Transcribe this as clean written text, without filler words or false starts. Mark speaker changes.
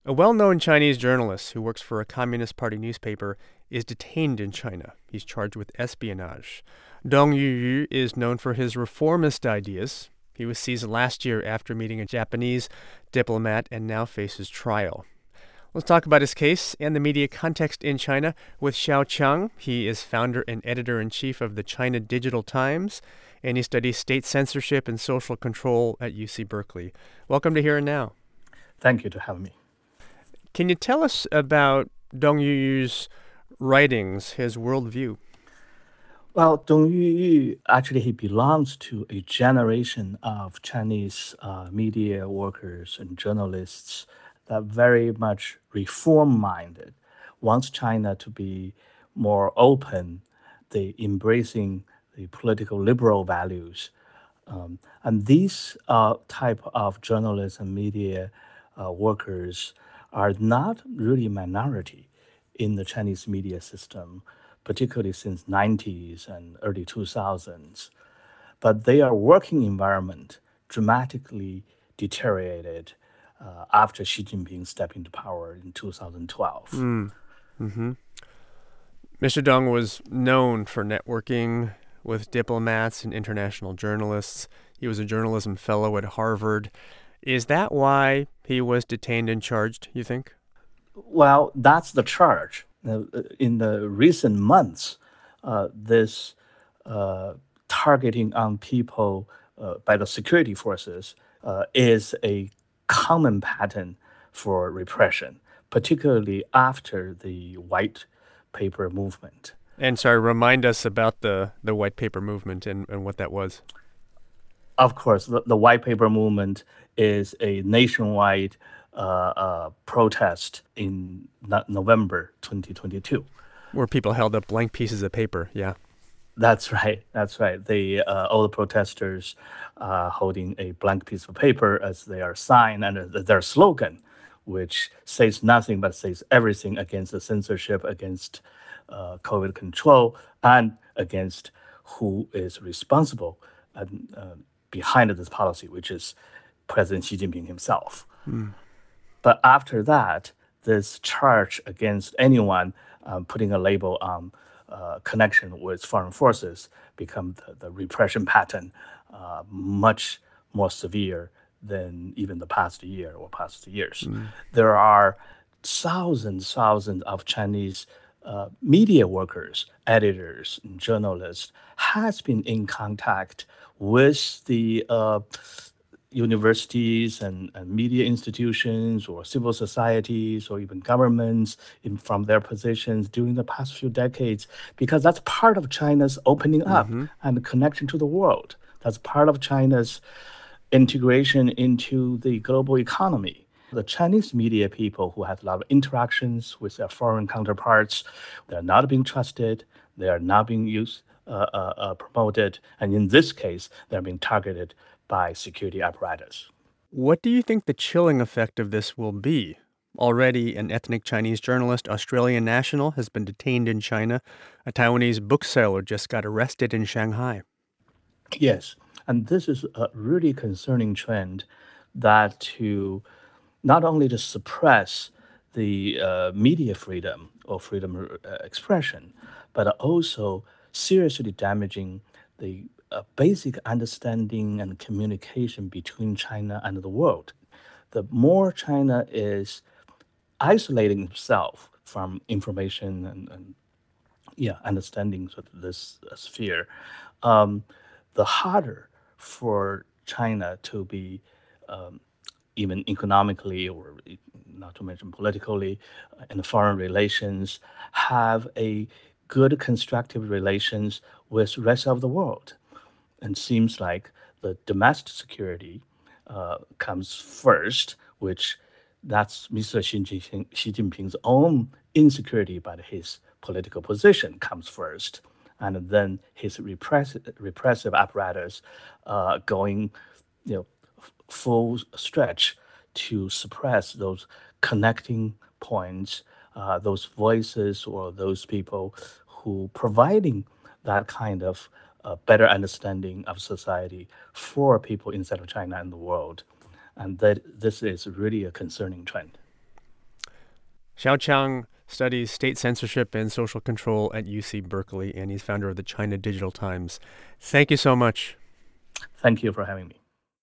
Speaker 1: A well-known Chinese journalist who works for a Communist Party newspaper is detained in China. He's charged with espionage. Dong Yuyu is known for his reformist ideas. He was seized last year after meeting a Japanese diplomat and now faces trial. Let's talk about his case and the media context in China with Xiao Qiang. He is founder and editor-in-chief of the China Digital Times, and he studies state censorship and social control at UC Berkeley. Welcome to Here and Now.
Speaker 2: Thank you to have me.
Speaker 1: Can you tell us about Dong Yuyu's writings, his worldview?
Speaker 2: Well, Dong Yuyu actually he belongs to a generation of Chinese media workers and journalists that very much reform-minded, wants China to be more open, they embracing the political liberal values. And these type of journalists and media workers are not really minority in the Chinese media system, particularly since 90s and early 2000s. But their working environment dramatically deteriorated after Xi Jinping stepped into power in 2012.
Speaker 1: Mm-hmm. Mr. Dong was known for networking with diplomats and international journalists. He was a journalism fellow at Harvard. Is that why he was detained and charged, you think?
Speaker 2: Well, that's the charge. In the recent months, this targeting on people by the security forces is a common pattern for repression, particularly after the white paper movement.
Speaker 1: And sorry, remind us about the white paper movement and what that was.
Speaker 2: Of course, the white paper movement is a nationwide protest in November 2022.
Speaker 1: Where people held up blank pieces of paper, yeah.
Speaker 2: That's right. That's right. All the protesters holding a blank piece of paper as their sign and their slogan, which says nothing but says everything against the censorship, against COVID control, and against who is responsible and behind this policy, which is President Xi Jinping himself. But after that, this charge against anyone putting a label on connection with foreign forces become the repression pattern much more severe than even the past year or past years. There are thousands of Chinese media workers, editors, and journalists has been in contact with the universities and media institutions or civil societies or even governments from their positions during the past few decades, because that's part of China's opening up and connection to the world. That's part of China's integration into the global economy. The Chinese media people who have a lot of interactions with their foreign counterparts, they're not being trusted, they are not being promoted, and in this case, they're being targeted by security apparatus.
Speaker 1: What do you think the chilling effect of this will be? Already, an ethnic Chinese journalist, Australian national, has been detained in China. A Taiwanese bookseller just got arrested in Shanghai.
Speaker 2: Yes, and this is a really concerning trend that to not only to suppress the media freedom or freedom of expression, but also seriously damaging the basic understanding and communication between China and the world. The more China is isolating itself from information and understandings of this sphere, um, the harder for China to be even economically or not to mention politically in foreign relations, have a good constructive relations with rest of the world. And seems like the domestic security comes first, which that's Mr. Xi Jinping's own insecurity about his political position comes first, and then his repressive apparatus going, full stretch to suppress those connecting points, those voices or those people who providing that kind of better understanding of society for people inside of China and the world. And that this is really a concerning trend.
Speaker 1: Xiao Chang studies state censorship and social control at UC Berkeley, and he's founder of the China Digital Times. Thank you so much.
Speaker 2: Thank you for having me.